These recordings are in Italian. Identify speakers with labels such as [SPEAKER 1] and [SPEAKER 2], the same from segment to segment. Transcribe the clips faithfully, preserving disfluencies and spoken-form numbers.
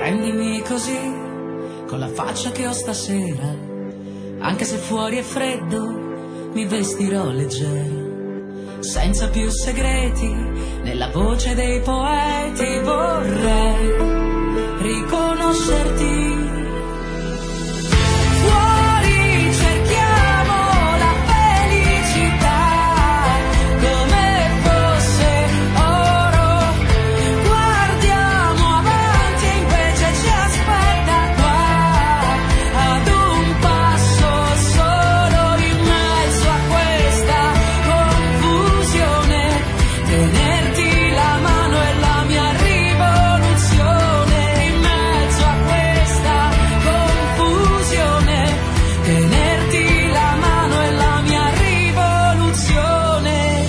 [SPEAKER 1] Prendimi così, con la faccia che ho stasera, anche se fuori è freddo, mi vestirò leggera, senza più segreti, nella voce dei poeti vorrei riconoscerti. Fuori cerchiamo la felicità come fosse oro, guardiamo avanti e invece ci aspetta qua, ad un passo solo in mezzo a questa confusione, tenerti la mano è la mia rivoluzione, in mezzo a questa confusione, tenerti la mano è la mia rivoluzione.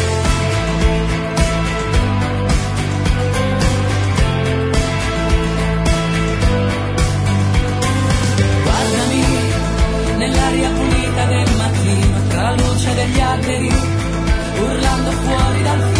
[SPEAKER 1] Guardami nell'aria pulita del mattino, tra la luce degli alberi, urlando fuori dal